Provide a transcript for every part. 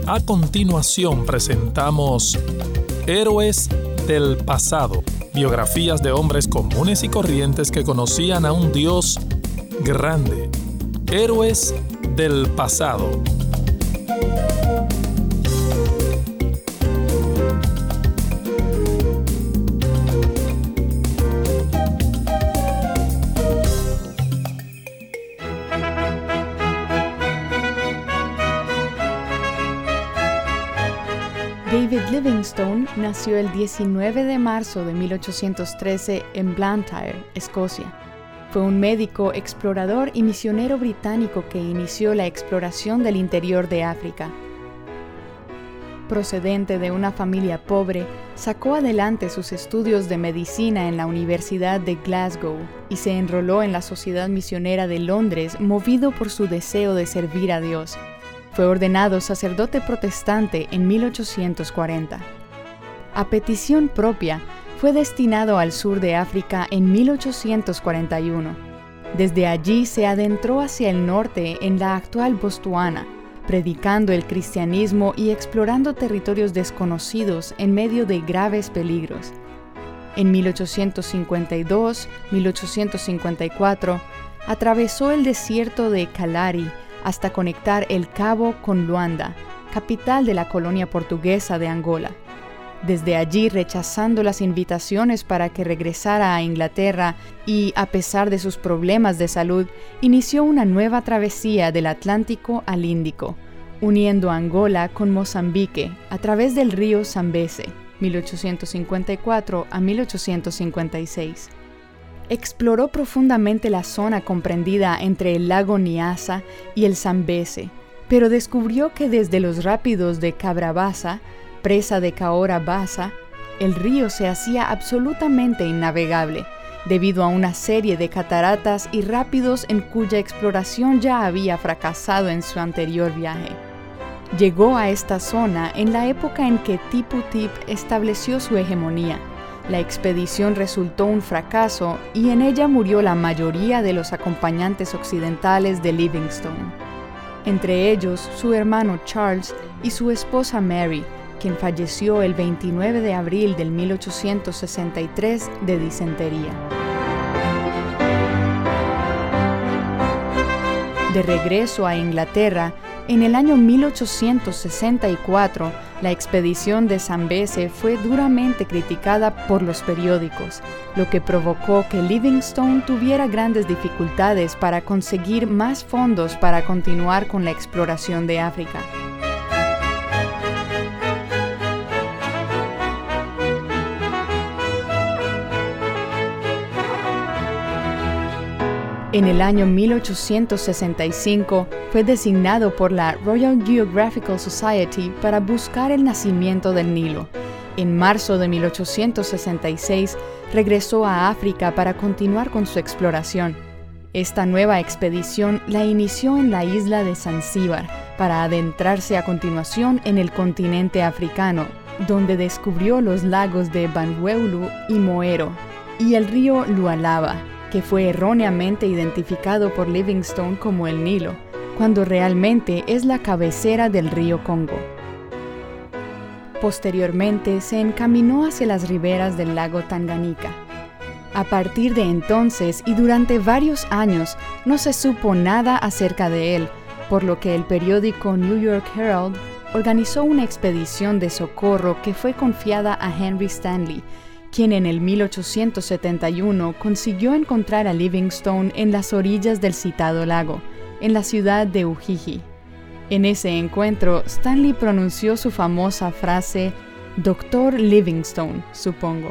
A continuación presentamos Héroes del Pasado, biografías de hombres comunes y corrientes que conocían a un Dios grande. Héroes del Pasado. David Livingstone nació el 19 de marzo de 1813 en Blantyre, Escocia. Fue un médico, explorador y misionero británico que inició la exploración del interior de África. Procedente de una familia pobre, sacó adelante sus estudios de medicina en la Universidad de Glasgow y se enroló en la Sociedad Misionera de Londres, movido por su deseo de servir a Dios. Fue ordenado sacerdote protestante en 1840. A petición propia, fue destinado al sur de África en 1841. Desde allí se adentró hacia el norte en la actual Botswana, predicando el cristianismo y explorando territorios desconocidos en medio de graves peligros. En 1852-1854, atravesó el desierto de Kalahari hasta conectar el Cabo con Luanda, capital de la colonia portuguesa de Angola. Desde allí, rechazando las invitaciones para que regresara a Inglaterra y, a pesar de sus problemas de salud, inició una nueva travesía del Atlántico al Índico, uniendo Angola con Mozambique a través del río Zambeze, 1854 a 1856. Exploró profundamente la zona comprendida entre el lago Nyasa y el Zambeze, pero descubrió que desde los rápidos de Cabra-Bassa, presa de Cahora-Bassa, el río se hacía absolutamente innavegable, debido a una serie de cataratas y rápidos en cuya exploración ya había fracasado en su anterior viaje. Llegó a esta zona en la época en que Tipu Tip estableció su hegemonía. La expedición resultó un fracaso y en ella murió la mayoría de los acompañantes occidentales de Livingstone, entre ellos su hermano Charles y su esposa Mary, quien falleció el 29 de abril de 1863 de disentería. De regreso a Inglaterra, en el año 1864, la expedición de Zambeze fue duramente criticada por los periódicos, lo que provocó que Livingstone tuviera grandes dificultades para conseguir más fondos para continuar con la exploración de África. En el año 1865 fue designado por la Royal Geographical Society para buscar el nacimiento del Nilo. En marzo de 1866 regresó a África para continuar con su exploración. Esta nueva expedición la inició en la isla de Zanzíbar para adentrarse a continuación en el continente africano, donde descubrió los lagos de Banweulu y Moero y el río Lualaba, que fue erróneamente identificado por Livingstone como el Nilo, cuando realmente es la cabecera del río Congo. Posteriormente se encaminó hacia las riberas del lago Tanganika. A partir de entonces y durante varios años no se supo nada acerca de él, por lo que el periódico New York Herald organizó una expedición de socorro que fue confiada a Henry Stanley, quien en el 1871 consiguió encontrar a Livingstone en las orillas del citado lago, en la ciudad de Ujiji. En ese encuentro, Stanley pronunció su famosa frase, «Doctor Livingstone, supongo».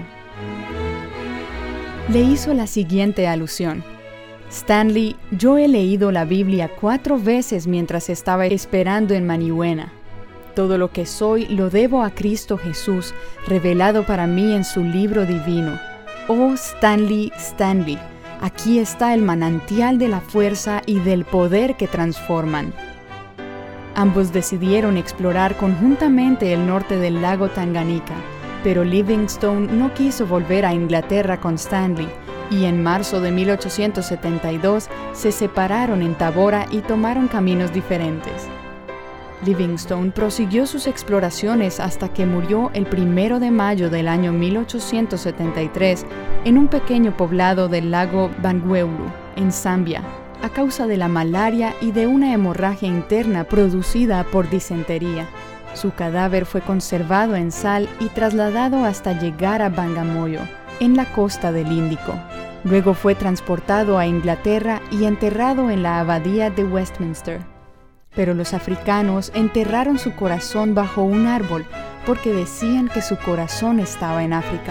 Le hizo la siguiente alusión: «Stanley, yo he leído la Biblia 4 veces mientras estaba esperando en Maniwena. Todo lo que soy lo debo a Cristo Jesús, revelado para mí en su libro divino. Oh Stanley, Stanley, aquí está el manantial de la fuerza y del poder que transforman». Ambos decidieron explorar conjuntamente el norte del lago Tanganika, pero Livingstone no quiso volver a Inglaterra con Stanley, y en marzo de 1872 se separaron en Tabora y tomaron caminos diferentes. Livingstone prosiguió sus exploraciones hasta que murió el 1 de mayo del año 1873 en un pequeño poblado del lago Bangweulu, en Zambia, a causa de la malaria y de una hemorragia interna producida por disentería. Su cadáver fue conservado en sal y trasladado hasta llegar a Bagamoyo, en la costa del Índico. Luego fue transportado a Inglaterra y enterrado en la abadía de Westminster. Pero los africanos enterraron su corazón bajo un árbol porque decían que su corazón estaba en África.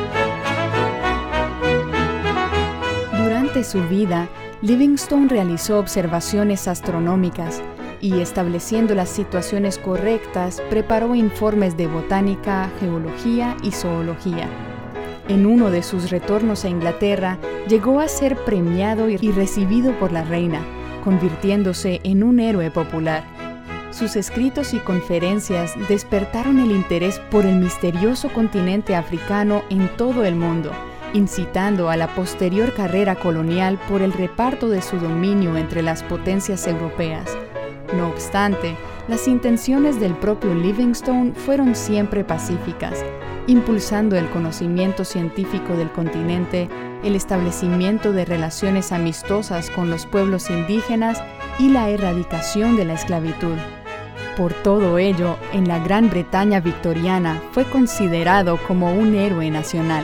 Durante su vida, Livingstone realizó observaciones astronómicas y, estableciendo las situaciones correctas, preparó informes de botánica, geología y zoología. En uno de sus retornos a Inglaterra, llegó a ser premiado y recibido por la reina, convirtiéndose en un héroe popular. Sus escritos y conferencias despertaron el interés por el misterioso continente africano en todo el mundo, incitando a la posterior carrera colonial por el reparto de su dominio entre las potencias europeas. No obstante, las intenciones del propio Livingstone fueron siempre pacíficas, impulsando el conocimiento científico del continente, el establecimiento de relaciones amistosas con los pueblos indígenas y la erradicación de la esclavitud. Por todo ello, en la Gran Bretaña victoriana fue considerado como un héroe nacional.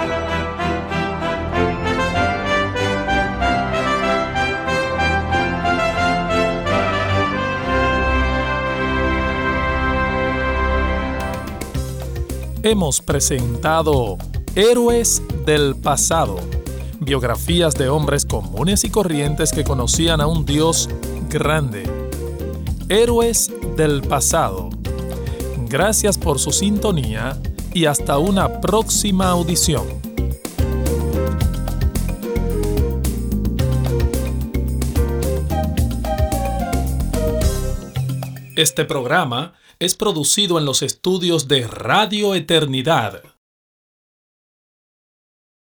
Hemos presentado Héroes del Pasado, biografías de hombres comunes y corrientes que conocían a un Dios grande. Héroes del Pasado. Gracias por su sintonía y hasta una próxima audición. Este programa es producido en los estudios de Radio Eternidad.